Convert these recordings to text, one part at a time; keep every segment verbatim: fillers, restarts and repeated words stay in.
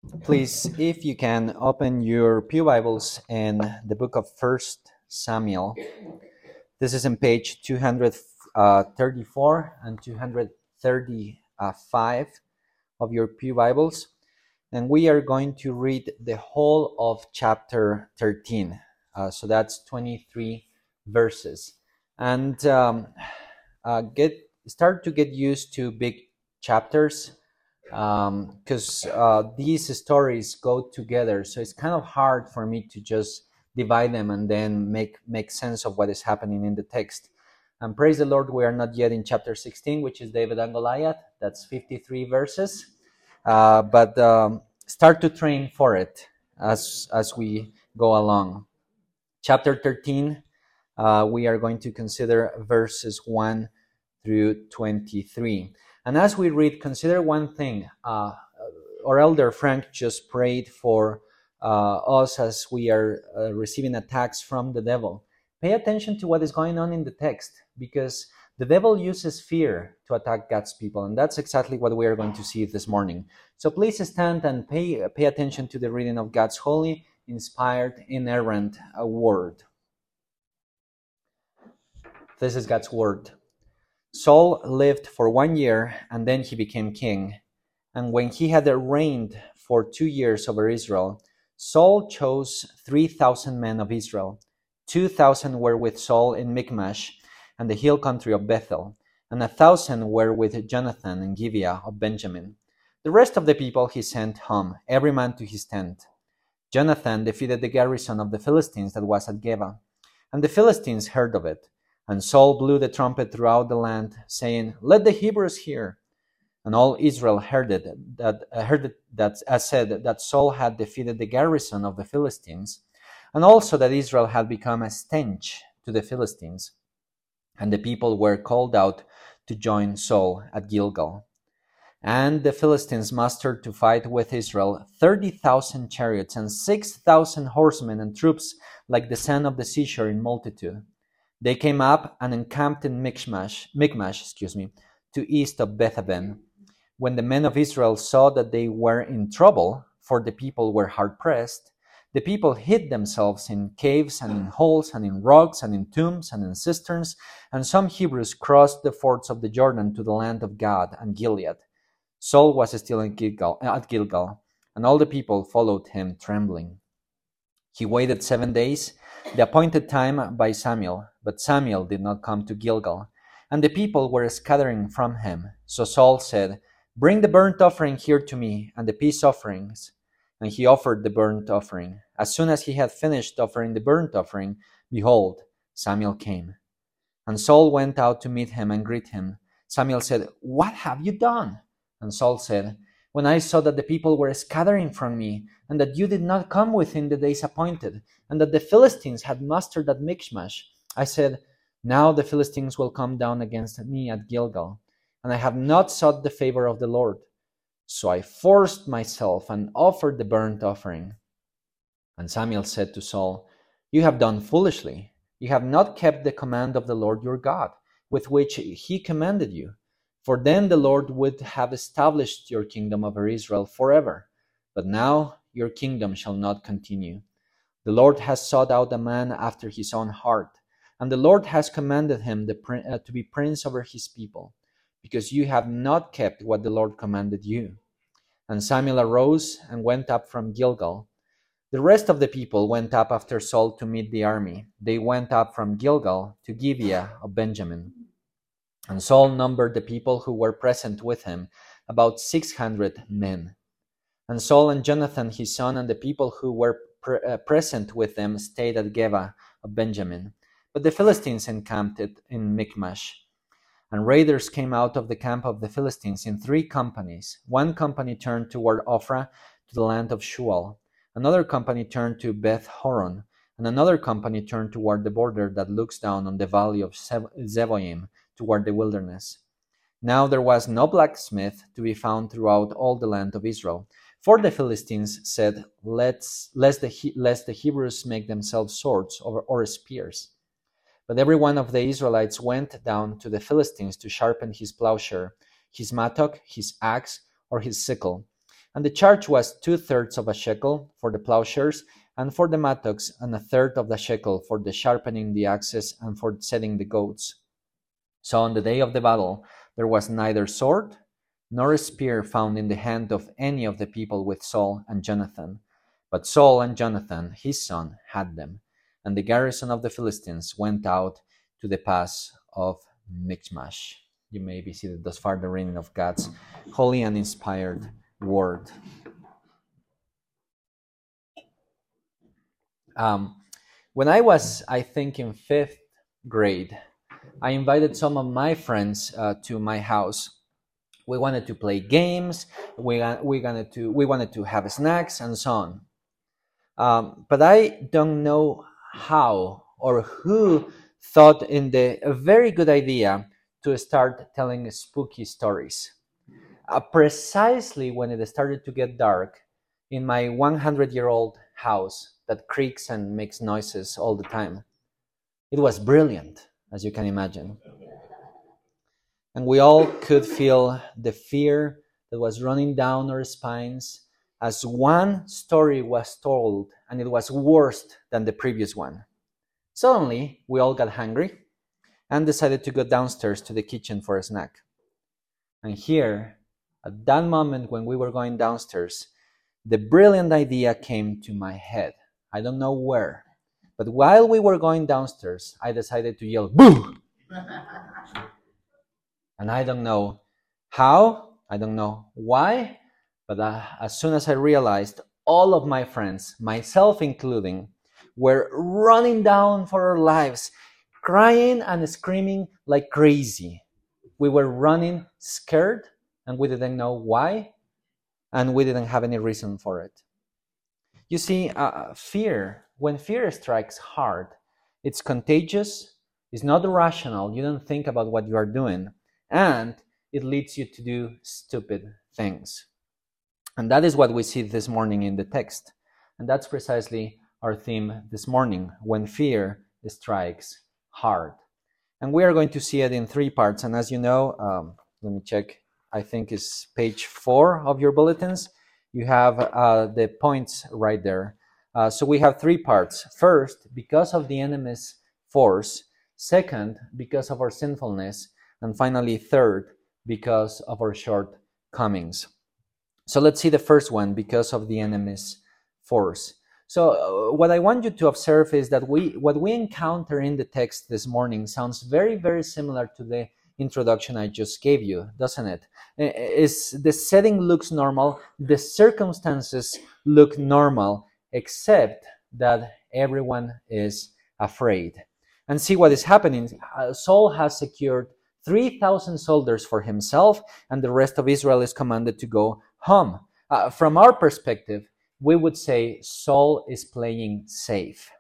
Please, if you can, open your Pew Bibles in the book of First Samuel. This is in page two thirty-four and two thirty-five of your Pew Bibles. And we are going to read the whole of chapter thirteen. Uh, so that's twenty-three verses. And um, uh, get start to get used to big chapters, because um, uh, these stories go together. So it's kind of hard for me to just divide them and then make, make sense of what is happening in the text. And praise the Lord, we are not yet in chapter sixteen, which is David and Goliath. That's fifty-three verses. Uh, but um, start to train for it as, as we go along. Chapter thirteen, uh, we are going to consider verses one through twenty-three. And as we read, consider one thing. Uh, our elder Frank just prayed for uh, us as we are uh, receiving attacks from the devil. Pay attention to what is going on in the text, because the devil uses fear to attack God's people, and that's exactly what we are going to see this morning. So please stand and pay, pay attention to the reading of God's holy, inspired, inerrant uh, word. This is God's word. Saul lived for one year, and then he became king. And when he had reigned for two years over Israel, Saul chose three thousand men of Israel. Two thousand were with Saul in Michmash and the hill country of Bethel, and a thousand were with Jonathan in Gibeah of Benjamin. The rest of the people he sent home, every man to his tent. Jonathan defeated the garrison of the Philistines that was at Geba, and the Philistines heard of it. And Saul blew the trumpet throughout the land, saying, "Let the Hebrews hear." And all Israel heard it, that uh, heard it, that uh, said that Saul had defeated the garrison of the Philistines, and also that Israel had become a stench to the Philistines. And the people were called out to join Saul at Gilgal. And the Philistines mustered to fight with Israel thirty thousand chariots and six thousand horsemen and troops like the sand of the seashore in multitude. They came up and encamped in Michmash, Michmash, excuse me, to east of Bethaven. When the men of Israel saw that they were in trouble, for the people were hard-pressed, the people hid themselves in caves and in holes and in rocks and in tombs and in cisterns, and some Hebrews crossed the fords of the Jordan to the land of Gad and Gilead. Saul was still in Gilgal, at Gilgal, and all the people followed him trembling. He waited seven days, the appointed time by Samuel, but Samuel did not come to Gilgal, and the people were scattering from him. So Saul said, "Bring the burnt offering here to me, and the peace offerings." And he offered the burnt offering. As soon as he had finished offering the burnt offering, behold, Samuel came. And Saul went out to meet him and greet him. Samuel said, "What have you done?" And Saul said, "When I saw that the people were scattering from me, and that you did not come within the days appointed, and that the Philistines had mustered at Michmash, I said, now the Philistines will come down against me at Gilgal, and I have not sought the favor of the Lord. So I forced myself and offered the burnt offering." And Samuel said to Saul, "You have done foolishly. You have not kept the command of the Lord your God, with which he commanded you. For then the Lord would have established your kingdom over Israel forever. But now your kingdom shall not continue. The Lord has sought out a man after his own heart, and the Lord has commanded him the, uh, to be prince over his people, because you have not kept what the Lord commanded you." And Samuel arose and went up from Gilgal. The rest of the people went up after Saul to meet the army. They went up from Gilgal to Gibeah of Benjamin. And Saul numbered the people who were present with him, about six hundred men. And Saul and Jonathan his son and the people who were pre- uh, present with them stayed at Geba of Benjamin. But the Philistines encamped in Michmash. And raiders came out of the camp of the Philistines in three companies. One company turned toward Ophrah to the land of Shual. Another company turned to Beth Horon. And another company turned toward the border that looks down on the valley of Zeboim toward the wilderness. Now there was no blacksmith to be found throughout all the land of Israel. For the Philistines said, Let's, lest, the, lest the Hebrews make themselves swords or, or spears. But every one of the Israelites went down to the Philistines to sharpen his plowshare, his mattock, his axe, or his sickle. And the charge was two-thirds of a shekel for the plowshares, and for the mattocks, and a third of the shekel for the sharpening the axes and for setting the goats. So on the day of the battle, there was neither sword nor a spear found in the hand of any of the people with Saul and Jonathan. But Saul and Jonathan, his son, had them. And the garrison of the Philistines went out to the pass of Michmash. You may be seated. Thus far, the reading of God's holy and inspired word. Um, when I was, I think, in fifth grade, I invited some of my friends uh, to my house. We wanted to play games. We we wanted to we wanted to have snacks and so on. Um, but I don't know how or who thought in the a very good idea to start telling spooky stories. Uh, precisely when it started to get dark in my hundred-year-old house that creaks and makes noises all the time. It was brilliant, as you can imagine. And we all could feel the fear that was running down our spines as one story was told, and it was worse than the previous one. Suddenly, we all got hungry and decided to go downstairs to the kitchen for a snack. And here, at that moment when we were going downstairs, the brilliant idea came to my head. I don't know where, but while we were going downstairs, I decided to yell, "Boo!" And I don't know how, I don't know why, but uh, as soon as I realized, all of my friends, myself including, were running down for our lives, crying and screaming like crazy. We were running scared, and we didn't know why, and we didn't have any reason for it. You see, uh, fear, when fear strikes hard, it's contagious, it's not rational, you don't think about what you are doing, and it leads you to do stupid things. And that is what we see this morning in the text. And that's precisely our theme this morning, when fear strikes hard. And we are going to see it in three parts. And as you know, um, let me check, I think it's page four of your bulletins. You have uh, the points right there. Uh, so we have three parts. First, because of the enemy's force. Second, because of our sinfulness. And finally, third, because of our shortcomings. So let's see the first one, because of the enemy's force. So uh, what I want you to observe is that we what we encounter in the text this morning sounds very, very similar to the introduction I just gave you, doesn't it? Is the setting looks normal, the circumstances look normal, except that everyone is afraid. And see what is happening. Uh, Saul has secured three thousand soldiers for himself, and the rest of Israel is commanded to go home. Uh, from our perspective, we would say Saul is playing safe.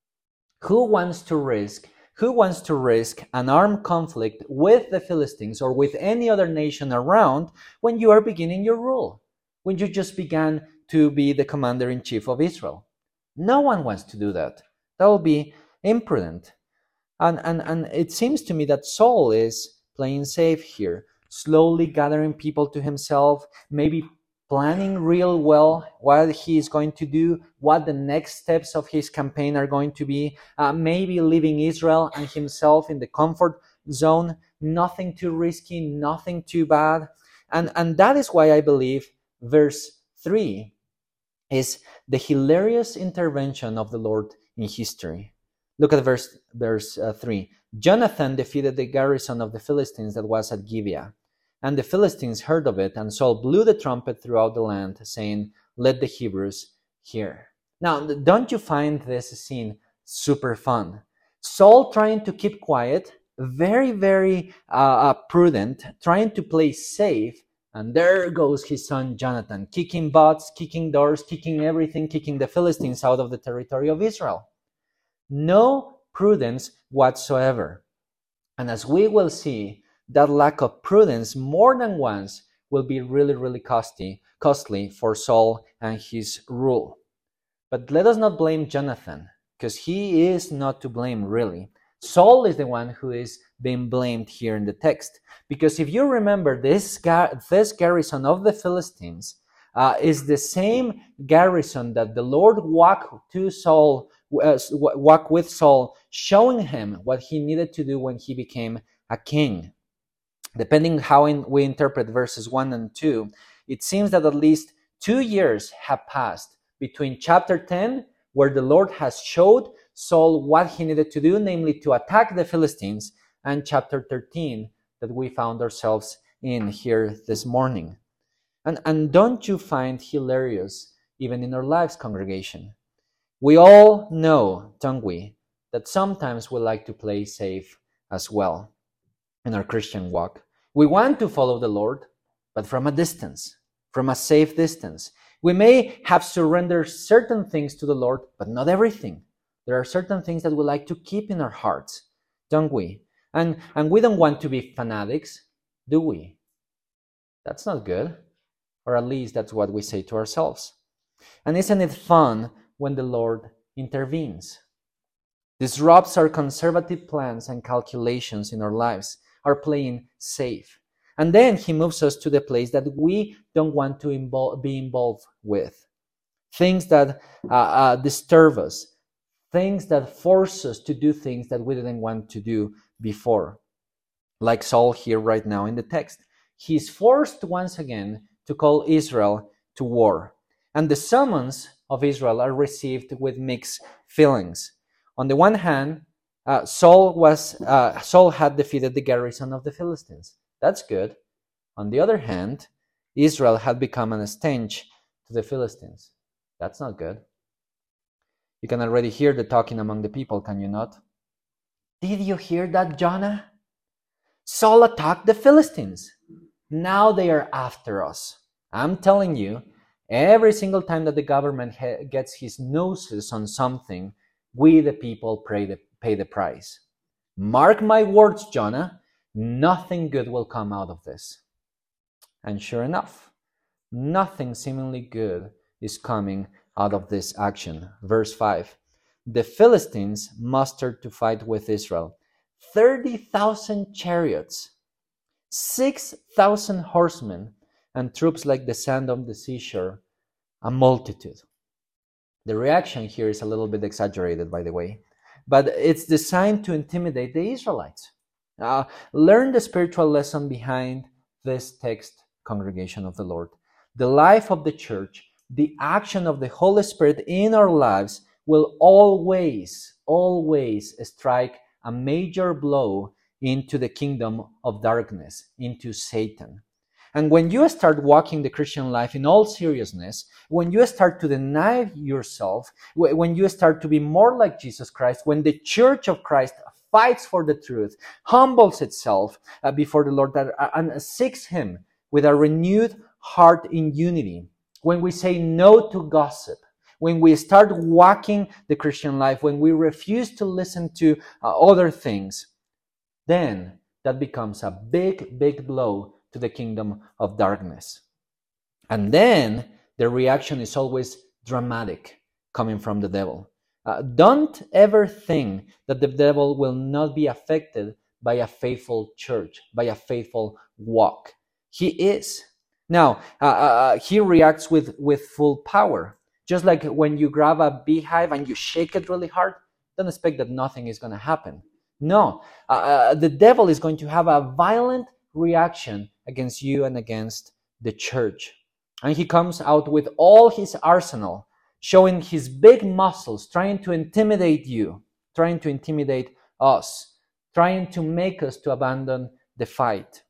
Who wants to risk, who wants to risk an armed conflict with the Philistines or with any other nation around when you are beginning your rule? When you just began to be the commander-in-chief of Israel? No one wants to do that. That will be imprudent. And, and, and it seems to me that Saul is playing safe here, slowly gathering people to himself, maybe planning real well what he is going to do, what the next steps of his campaign are going to be, uh, maybe leaving Israel and himself in the comfort zone, nothing too risky, nothing too bad. And, and that is why I believe verse three is the hilarious intervention of the Lord in history. Look at verse, verse uh, three. Jonathan defeated the garrison of the Philistines that was at Gibeah. And the Philistines heard of it, and Saul blew the trumpet throughout the land, saying, "Let the Hebrews hear." Now, don't you find this scene super fun? Saul trying to keep quiet, very, very uh, prudent, trying to play safe, and there goes his son Jonathan, kicking butts, kicking doors, kicking everything, kicking the Philistines out of the territory of Israel. No prudence whatsoever. And as we will see, that lack of prudence more than once will be really, really costly, costly for Saul and his rule. But let us not blame Jonathan, because he is not to blame, really. Saul is the one who is being blamed here in the text. Because if you remember, this, gar- this garrison of the Philistines uh, is the same garrison that the Lord walked to Saul, uh, walked with Saul, showing him what he needed to do when he became a king. Depending how in, we interpret verses one and two, it seems that at least two years have passed between chapter ten, where the Lord has showed Saul what he needed to do, namely to attack the Philistines, and chapter thirteen that we found ourselves in here this morning. And, and don't you find hilarious, even in our lives, congregation? We all know, don't we, that sometimes we like to play safe as well in our Christian walk. We want to follow the Lord, but from a distance, from a safe distance. We may have surrendered certain things to the Lord, but not everything. There are certain things that we like to keep in our hearts, don't we? And, and we don't want to be fanatics, do we? That's not good. Or at least that's what we say to ourselves. And isn't it fun when the Lord intervenes? Disrupts our conservative plans and calculations in our lives, are playing safe. And then he moves us to the place that we don't want to invol- be involved with. Things that uh, uh, disturb us. Things that force us to do things that we didn't want to do before. Like Saul here right now in the text. He's forced once again to call Israel to war. And the summons of Israel are received with mixed feelings. On the one hand, uh, Saul was uh, Saul had defeated the garrison of the Philistines. That's good. On the other hand, Israel had become an stench to the Philistines. That's not good. You can already hear the talking among the people, can you not? Did you hear that, Jonah? Saul attacked the Philistines. Now they are after us. I'm telling you, every single time that the government ha- gets his noses on something, we the people pay the, pay the price. Mark my words, Jonah, nothing good will come out of this. And sure enough, nothing seemingly good is coming out of this action. Verse five, the Philistines mustered to fight with Israel thirty thousand chariots, six thousand horsemen, and troops like the sand on the seashore, a multitude. The reaction here is a little bit exaggerated, by the way, but it's designed to intimidate the Israelites. Uh, learn the spiritual lesson behind this text, congregation of the Lord. The life of the church, the action of the Holy Spirit in our lives will always, always strike a major blow into the kingdom of darkness, into Satan. And when you start walking the Christian life in all seriousness, when you start to deny yourself, when you start to be more like Jesus Christ, when the church of Christ fights for the truth, humbles itself uh, before the Lord uh, and seeks Him with a renewed heart in unity, when we say no to gossip, when we start walking the Christian life, when we refuse to listen to uh, other things, then that becomes a big, big blow to the kingdom of darkness. And then the reaction is always dramatic, coming from the devil. Uh, don't ever think that the devil will not be affected by a faithful church, by a faithful walk. He is. Now, uh, uh, he reacts with, with full power. Just like when you grab a beehive and you shake it really hard, don't expect that nothing is going to happen. No, uh, uh, the devil is going to have a violent reaction against you and against the church. And he comes out with all his arsenal, showing his big muscles, trying to intimidate you, trying to intimidate us, trying to make us to abandon the fight.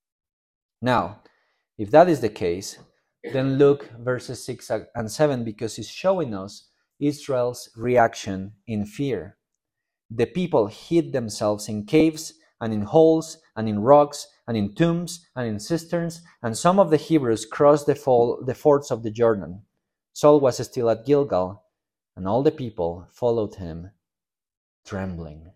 Now, if that is the case, then look verses six and seven, because it's showing us Israel's reaction in fear. The people hid themselves in caves and in holes and in rocks and in tombs and in cisterns, and some of the Hebrews crossed the, fall, the fords of the Jordan. Saul was still at Gilgal, and all the people followed him, trembling.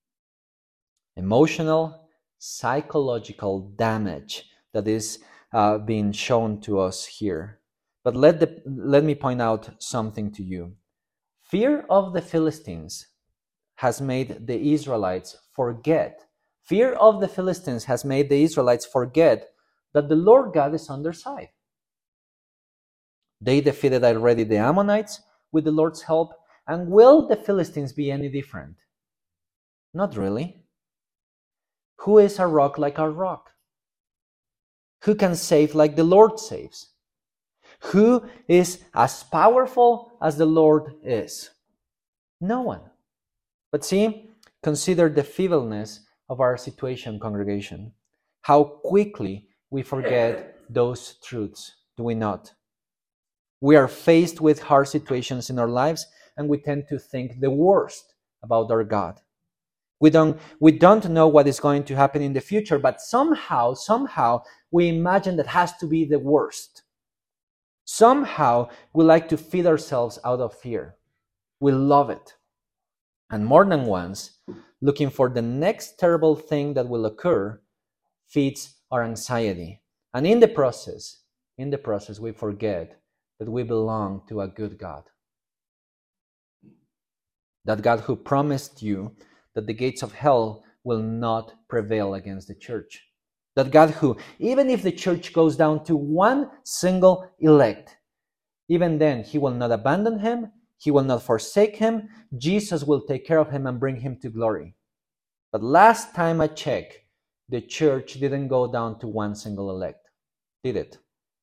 Emotional, psychological damage that is uh, being shown to us here. But let, the, let me point out something to you. Fear of the Philistines has made the Israelites forget. Fear of the Philistines has made the Israelites forget that the Lord God is on their side. They defeated already the Ammonites with the Lord's help, and will the Philistines be any different? Not really. Who is a rock like our rock? Who can save like the Lord saves? Who is as powerful as the Lord is? No one. But see, consider the feebleness of our situation, congregation. How quickly we forget those truths, do we not? We are faced with hard situations in our lives, and we tend to think the worst about our God. We don't, we don't know what is going to happen in the future, but somehow, somehow, we imagine that has to be the worst. Somehow, we like to feed ourselves out of fear. We love it. And more than once, looking for the next terrible thing that will occur feeds our anxiety. And in the process, in the process, we forget that we belong to a good God. That God who promised you that the gates of hell will not prevail against the church. That God who, even if the church goes down to one single elect, even then he will not abandon him, he will not forsake him, Jesus will take care of him and bring him to glory. But last time I checked, the church didn't go down to one single elect, did it?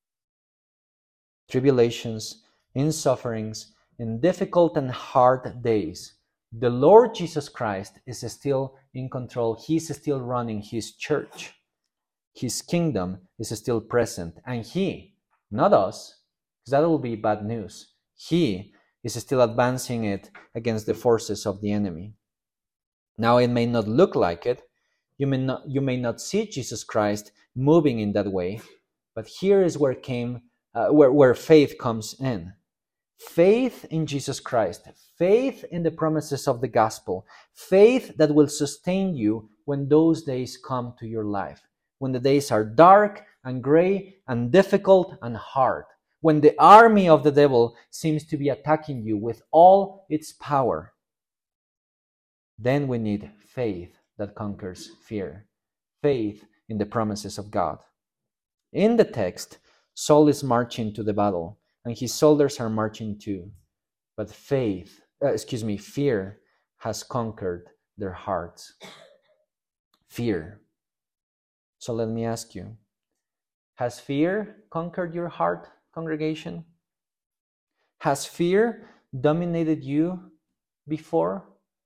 Tribulations, in sufferings, in difficult and hard days, the Lord Jesus Christ is still in control. He's still running his church. His kingdom is still present. And he, not us, because that will be bad news, he is still advancing it against the forces of the enemy. Now it may not look like it. You may not, you may not see Jesus Christ moving in that way. But here is where came, uh, where, where faith comes in. Faith in Jesus Christ, faith in the promises of the gospel, faith that will sustain you when those days come to your life, when the days are dark and gray and difficult and hard, when the army of the devil seems to be attacking you with all its power. Then we need faith that conquers fear, faith in the promises of God. In the text, Saul is marching to the battle, and his soldiers are marching too. But faith, uh, excuse me, fear has conquered their hearts. Fear. So let me ask you, has fear conquered your heart, congregation? Has fear dominated you before?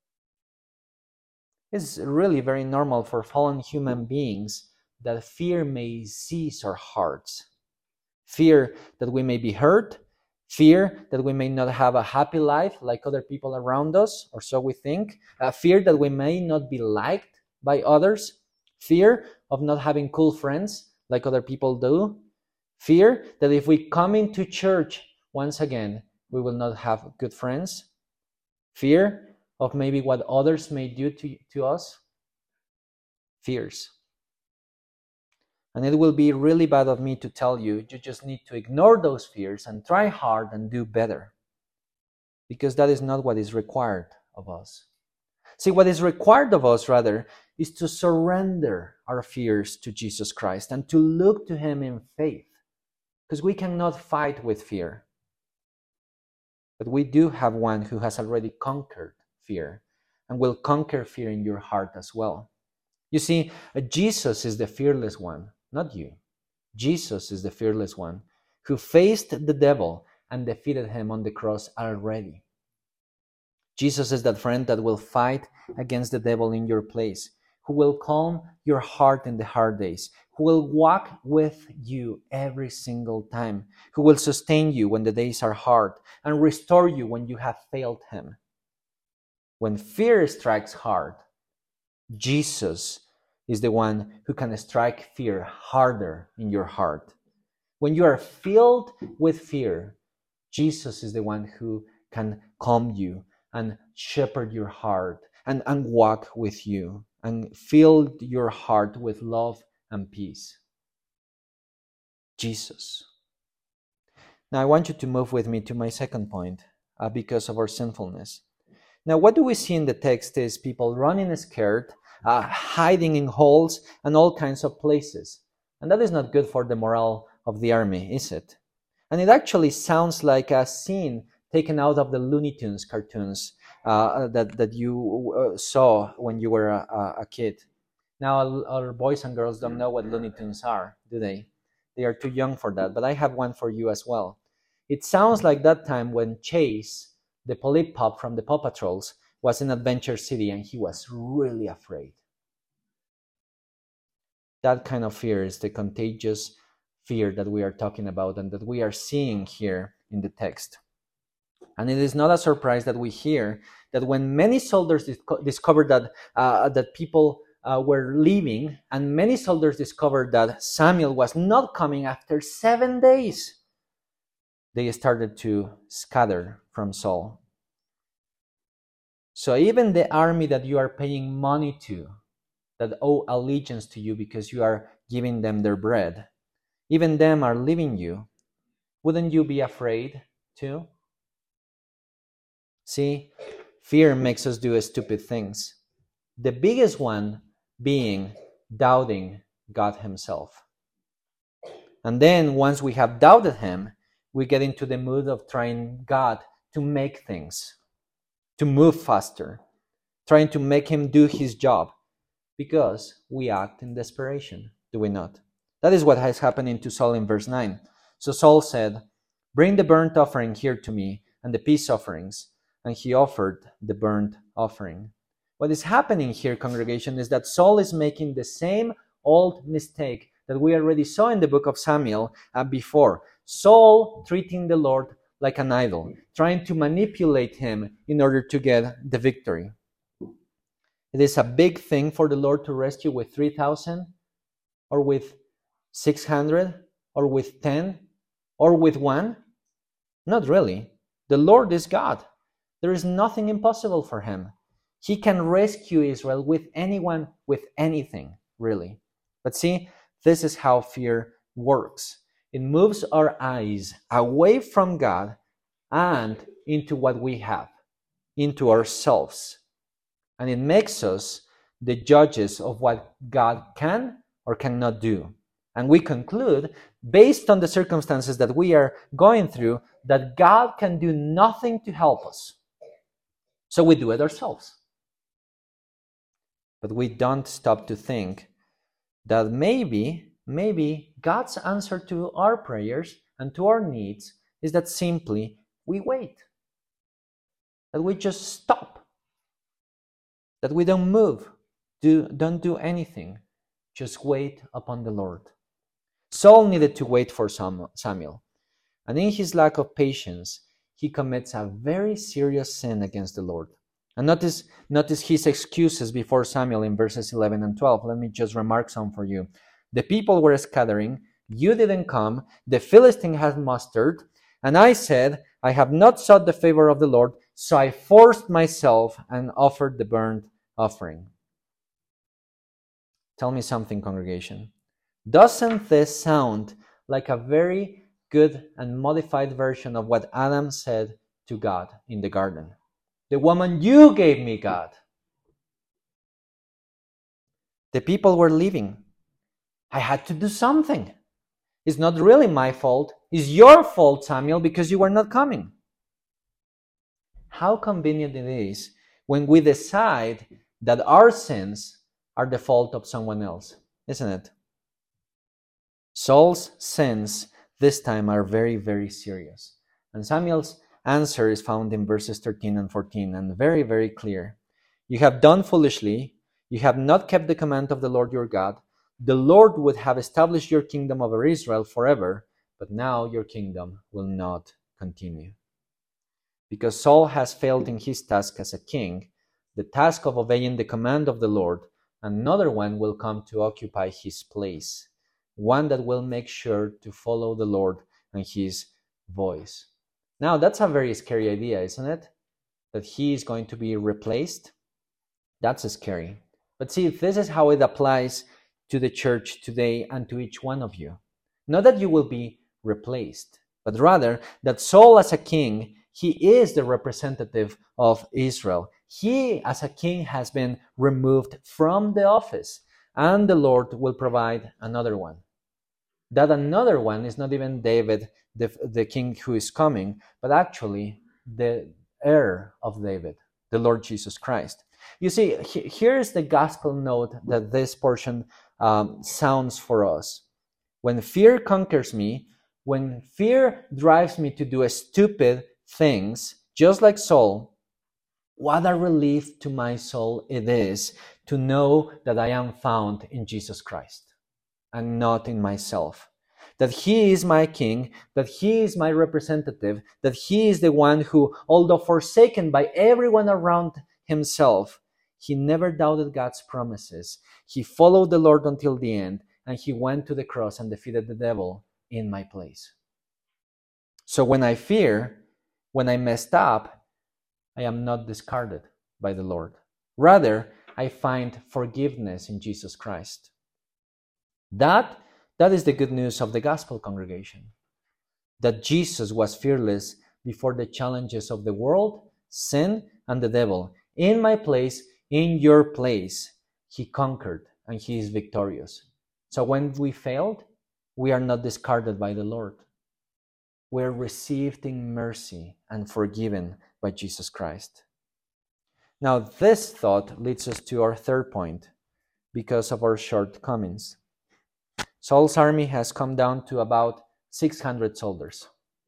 It's really very normal for fallen human beings that fear may seize our hearts. Fear that we may be hurt, fear that we may not have a happy life like other people around us, or so we think, uh, fear that we may not be liked by others, fear of not having cool friends like other people do, fear that if we come into church once again, we will not have good friends, fear of maybe what others may do to, to us, fears. And it will be really bad of me to tell you, you just need to ignore those fears and try hard and do better. Because that is not what is required of us. See, what is required of us, rather, is to surrender our fears to Jesus Christ and to look to him in faith. Because we cannot fight with fear. But we do have one who has already conquered fear and will conquer fear in your heart as well. You see, Jesus is the fearless one. Not you. Jesus is the fearless one who faced the devil and defeated him on the cross already. Jesus is that friend that will fight against the devil in your place, who will calm your heart in the hard days, who will walk with you every single time, who will sustain you when the days are hard and restore you when you have failed him. When fear strikes hard, Jesus is the one who can strike fear harder in your heart. When you are filled with fear, Jesus is the one who can calm you and shepherd your heart and, and walk with you and fill your heart with love and peace. Jesus. Now I want you to move with me to my second point, uh, because of our sinfulness. Now what do we see in the text is people running scared, Uh, hiding in holes and all kinds of places. And that is not good for the morale of the army, is it? And it actually sounds like a scene taken out of the Looney Tunes cartoons uh, that, that you uh, saw when you were a, a kid. Now, our boys and girls don't know what Looney Tunes are, do they? They are too young for that, but I have one for you as well. It sounds like that time when Chase, the Polip Pup from the Paw Patrols, was in Adventure City and he was really afraid. That kind of fear is the contagious fear that we are talking about and that we are seeing here in the text. And it is not a surprise that we hear that when many soldiers discovered that, uh, that people uh, were leaving, and many soldiers discovered that Samuel was not coming after seven days, they started to scatter from Saul. So even the army that you are paying money to, that owe allegiance to you because you are giving them their bread, even them are leaving you. Wouldn't you be afraid too? See, fear makes us do stupid things. The biggest one being doubting God himself. And then once we have doubted him, we get into the mood of trying God to make things, to move faster, trying to make him do his job, because we act in desperation, do we not? That is what has happened to Saul in verse nine. So Saul said, "Bring the burnt offering here to me, and the peace offerings." And he offered the burnt offering. What is happening here, congregation, is that Saul is making the same old mistake that we already saw in the book of Samuel uh, before. Saul treating the Lord like an idol, trying to manipulate him in order to get the victory. It is a big thing for the Lord to rescue with three thousand, or with six hundred, or with ten, or with one. Not really. The Lord is God. There is nothing impossible for him. He can rescue Israel with anyone, with anything, really. But see, this is how fear works. It moves our eyes away from God and into what we have, into ourselves. And it makes us the judges of what God can or cannot do. And we conclude, based on the circumstances that we are going through, that God can do nothing to help us. So we do it ourselves. But we don't stop to think that maybe, maybe God's answer to our prayers and to our needs is that simply we wait. That we just stop. That we don't move, do, don't do anything. Just wait upon the Lord. Saul needed to wait for Samuel. And in his lack of patience, he commits a very serious sin against the Lord. And notice, notice his excuses before Samuel in verses eleven and twelve. Let me just remark some for you. The people were scattering. You didn't come. The Philistine had mustered. And I said, I have not sought the favor of the Lord, so I forced myself and offered the burnt offering. Tell me something, congregation. Doesn't this sound like a very good and modified version of what Adam said to God in the garden? The woman you gave me, God. The people were leaving. I had to do something. It's not really my fault. It's your fault, Samuel, because you were not coming. How convenient it is when we decide that our sins are the fault of someone else, isn't it? Saul's sins this time are very, very serious. And Samuel's answer is found in verses thirteen and fourteen, and very, very clear. You have done foolishly. You have not kept the command of the Lord your God. The Lord would have established your kingdom over Israel forever, but now your kingdom will not continue. Because Saul has failed in his task as a king, the task of obeying the command of the Lord, another one will come to occupy his place, one that will make sure to follow the Lord and his voice. Now, that's a very scary idea, isn't it? That he is going to be replaced. That's scary. But see, this is how it applies to the church today and to each one of you. Not that you will be replaced, but rather that Saul as a king, he is the representative of Israel. He as a king has been removed from the office, and the Lord will provide another one. That another one is not even David, the, the king who is coming, but actually the heir of David, the Lord Jesus Christ. You see, he, here is the gospel note that this portion um, sounds for us. When fear conquers me, when fear drives me to do stupid things, just like Saul, what a relief to my soul it is to know that I am found in Jesus Christ and not in myself. That he is my king, that he is my representative, that he is the one who, although forsaken by everyone around himself, he never doubted God's promises. He followed the Lord until the end, and he went to the cross and defeated the devil in my place. So when I fear, when I messed up, I am not discarded by the Lord. Rather, I find forgiveness in Jesus Christ. That, that is the good news of the gospel, congregation. That Jesus was fearless before the challenges of the world, sin, and the devil. In my place, in your place, he conquered and he is victorious. So when we failed, we are not discarded by the Lord. We're received in mercy and forgiven by Jesus Christ. Now, this thought leads us to our third point because of our shortcomings. Saul's army has come down to about six hundred soldiers,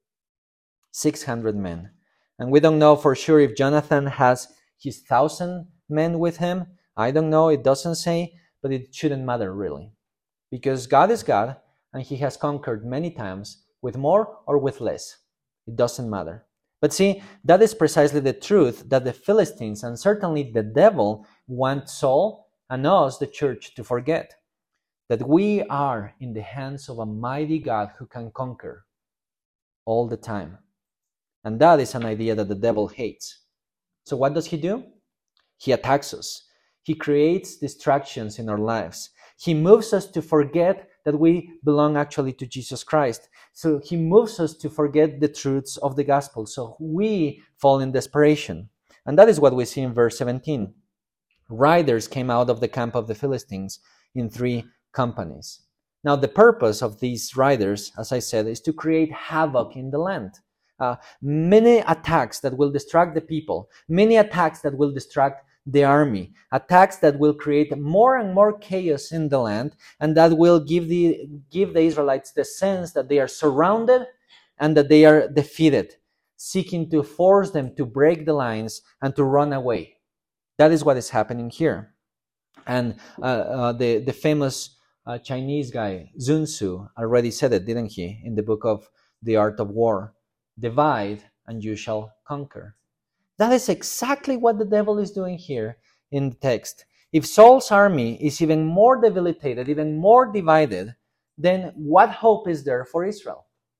six hundred men. And we don't know for sure if Jonathan has his thousand men with him. I don't know, it doesn't say, but it shouldn't matter really. Because God is God, and he has conquered many times with more or with less. It doesn't matter. But see, that is precisely the truth that the Philistines and certainly the devil want Saul and us, the church, to forget. That we are in the hands of a mighty God who can conquer all the time. And that is an idea that the devil hates. So what does he do? He attacks us. He creates distractions in our lives. He moves us to forget that we belong actually to Jesus Christ. So he moves us to forget the truths of the gospel. So we fall in desperation. And that is what we see in verse seventeen. Riders came out of the camp of the Philistines in three companies. Now the purpose of these riders, as I said, is to create havoc in the land. Uh, many attacks that will distract the people, many attacks that will distract the army, attacks that will create more and more chaos in the land, and that will give the give the Israelites the sense that they are surrounded and that they are defeated, seeking to force them to break the lines and to run away. That is what is happening here. And uh, uh, the, the famous uh, Chinese guy, Sun Tzu, already said it, didn't he, in the book of The Art of War? Divide and you shall conquer. That is exactly what the devil is doing here in the text. If Saul's army is even more debilitated, even more divided, then what hope is there for Israel?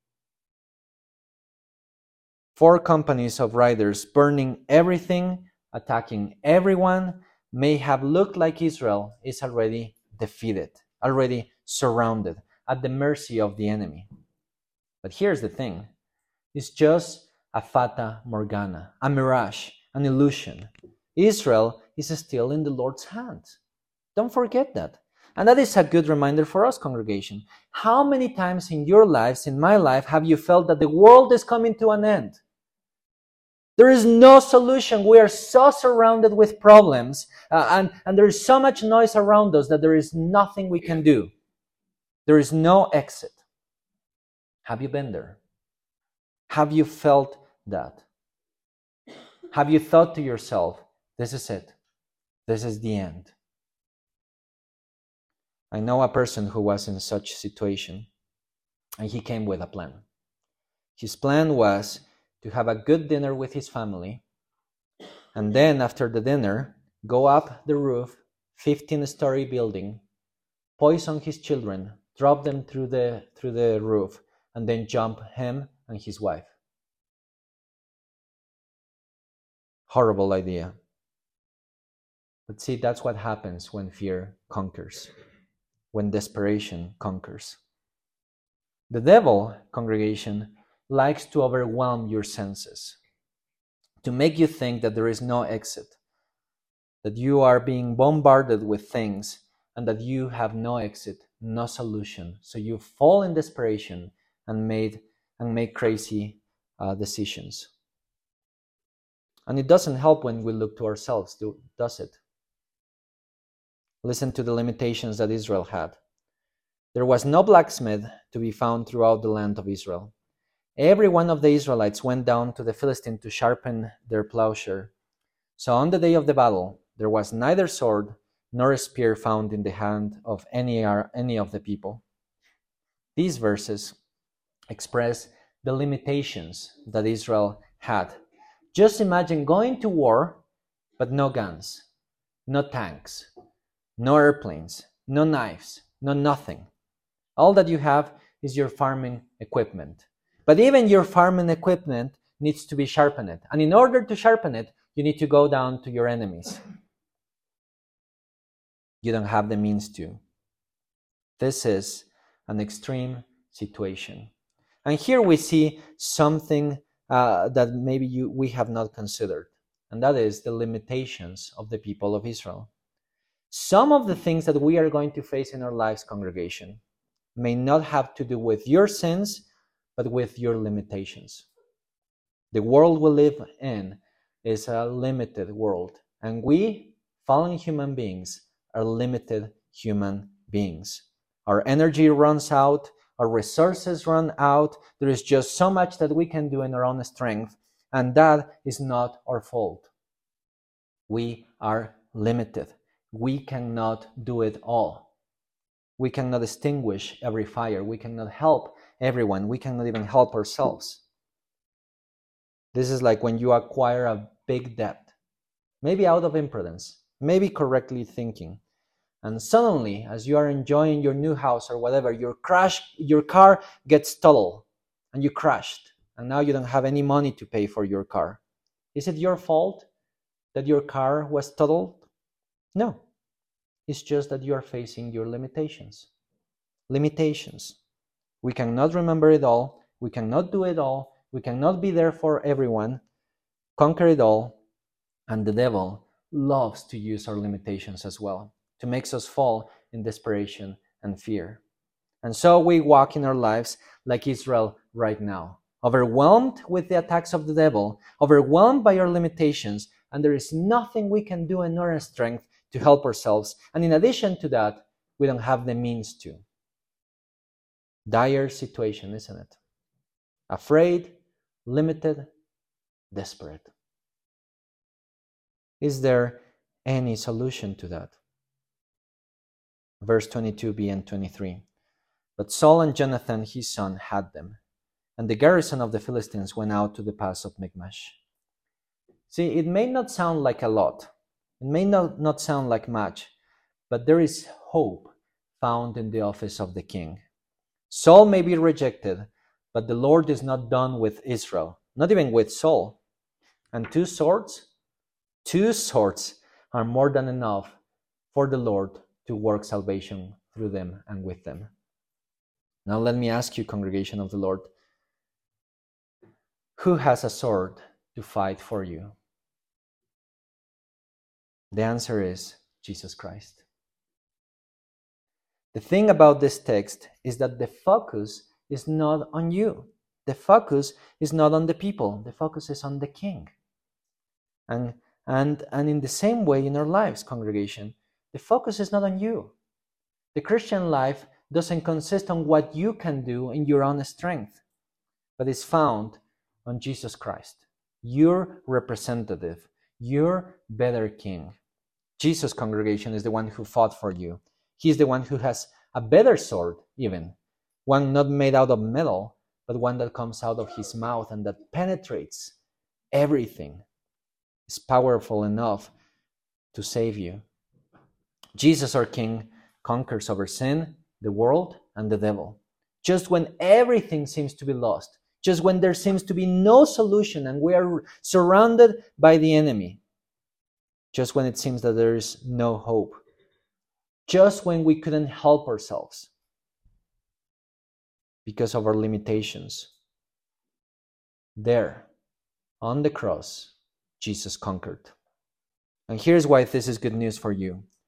Four companies of riders burning everything, attacking everyone, may have looked like Israel is already defeated, already surrounded, at the mercy of the enemy. But here's the thing. It's just a fata morgana, a mirage, an illusion. Israel is still in the Lord's hands. Don't forget that. And that is a good reminder for us, congregation. How many times in your lives, in my life, have you felt that the world is coming to an end? There is no solution. We are so surrounded with problems, uh, and, and there is so much noise around us that there is nothing we can do. There is no exit. Have you been there? Have you felt that? Have you thought to yourself, this is it. This is the end. I know a person who was in such a situation, and he came with a plan. His plan was to have a good dinner with his family, and then after the dinner, go up the roof, fifteen-story building, poison his children, drop them through the, through the roof, and then jump him and his wife. Horrible idea. But see, that's what happens when fear conquers, when desperation conquers. The devil, congregation, likes to overwhelm your senses, to make you think that there is no exit, that you are being bombarded with things, and that you have no exit, no solution. So you fall in desperation and made and make crazy uh, decisions. And it doesn't help when we look to ourselves, do, does it? Listen to the limitations that Israel had. There was no blacksmith to be found throughout the land of Israel. Every one of the Israelites went down to the Philistine to sharpen their plowshare. So on the day of the battle, there was neither sword nor a spear found in the hand of any, any of the people. These verses express the limitations that Israel had. Just imagine going to war, but no guns, no tanks, no airplanes, no knives, no nothing. All that you have is your farming equipment. But even your farming equipment needs to be sharpened. And in order to sharpen it, you need to go down to your enemies. You don't have the means to. This is an extreme situation. And here we see something uh, that maybe you, we have not considered, and that is the limitations of the people of Israel. Some of the things that we are going to face in our lives, congregation, may not have to do with your sins, but with your limitations. The world we live in is a limited world, and we, fallen human beings, are limited human beings. Our energy runs out, our resources run out, there is just so much that we can do in our own strength, and that is not our fault. We are limited. We cannot do it all. We cannot extinguish every fire. We cannot help everyone. We cannot even help ourselves. This is like when you acquire a big debt, maybe out of imprudence, maybe correctly thinking, and suddenly, as you are enjoying your new house or whatever, your crash, your car gets totaled and you crashed, and now you don't have any money to pay for your car. Is it your fault that your car was totaled? No. It's just that you are facing your limitations. Limitations. We cannot remember it all. We cannot do it all. We cannot be there for everyone, conquer it all. And the devil loves to use our limitations as well, to make us fall in desperation and fear. And so we walk in our lives like Israel right now, overwhelmed with the attacks of the devil, overwhelmed by our limitations, and there is nothing we can do in our strength to help ourselves. And in addition to that, we don't have the means to. Dire situation, isn't it? Afraid, limited, desperate. Is there any solution to that? Verse twenty-two b and twenty-three. But Saul and Jonathan his son had them, and the garrison of the Philistines went out to the pass of Michmash. See, it may not sound like a lot, it may not, not sound like much, but there is hope found in the office of the king. Saul may be rejected, but the Lord is not done with Israel, not even with Saul. And two swords, two swords are more than enough for the Lord to work salvation through them and with them. Now let me ask you, congregation of the Lord, who has a sword to fight for you? The answer is Jesus Christ. The thing about this text is that the focus is not on you. The focus is not on the people. The focus is on the King. And, and, and in the same way in our lives, congregation, the focus is not on you. The Christian life doesn't consist on what you can do in your own strength, but is found on Jesus Christ, your representative, your better King. Jesus, congregation, is the one who fought for you. He's the one who has a better sword, even. One not made out of metal, but one that comes out of his mouth and that penetrates everything. It's powerful enough to save you. Jesus, our King, conquers over sin, the world, and the devil. Just when everything seems to be lost, just when there seems to be no solution and we are surrounded by the enemy, just when it seems that there is no hope, just when we couldn't help ourselves because of our limitations, there, on the cross, Jesus conquered. And here's why this is good news for you.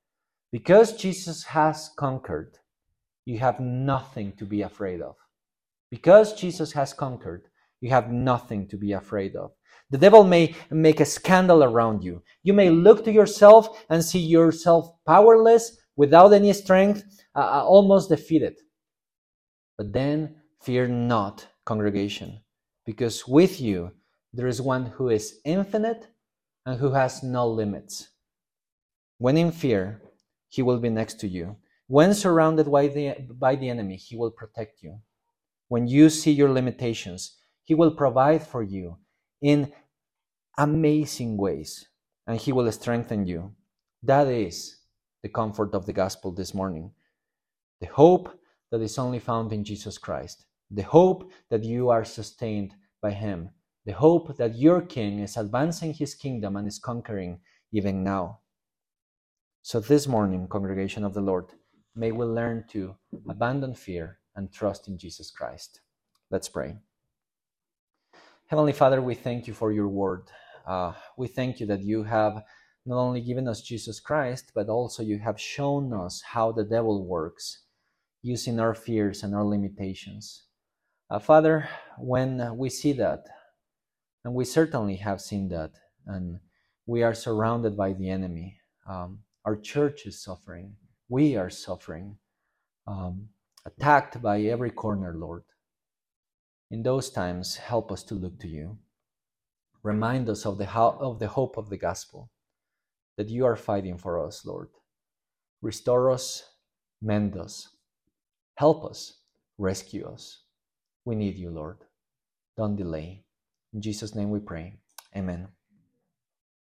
Because Jesus has conquered, you have nothing to be afraid of. Because Jesus has conquered, you have nothing to be afraid of. The devil may make a scandal around you. You may look to yourself and see yourself powerless, without any strength, uh, almost defeated. But then fear not, congregation, because with you there is one who is infinite and who has no limits. When in fear, he will be next to you. When surrounded by the, by the enemy, he will protect you. When you see your limitations, he will provide for you in amazing ways, and he will strengthen you. That is the comfort of the gospel this morning. The hope that is only found in Jesus Christ. The hope that you are sustained by him. The hope that your king is advancing his kingdom and is conquering even now. So this morning, congregation of the Lord, may we learn to abandon fear and trust in Jesus Christ. Let's pray. Heavenly Father, we thank you for your word. Uh, we thank you that you have not only given us Jesus Christ, but also you have shown us how the devil works, using our fears and our limitations. Uh, Father, when we see that, and we certainly have seen that, and we are surrounded by the enemy, um, our church is suffering, we are suffering, um, attacked by every corner, Lord. In those times, help us to look to you. Remind us of the, ho- of the hope of the gospel, that you are fighting for us, Lord. Restore us, mend us, help us, rescue us. We need you, Lord. Don't delay. In Jesus' name we pray. Amen.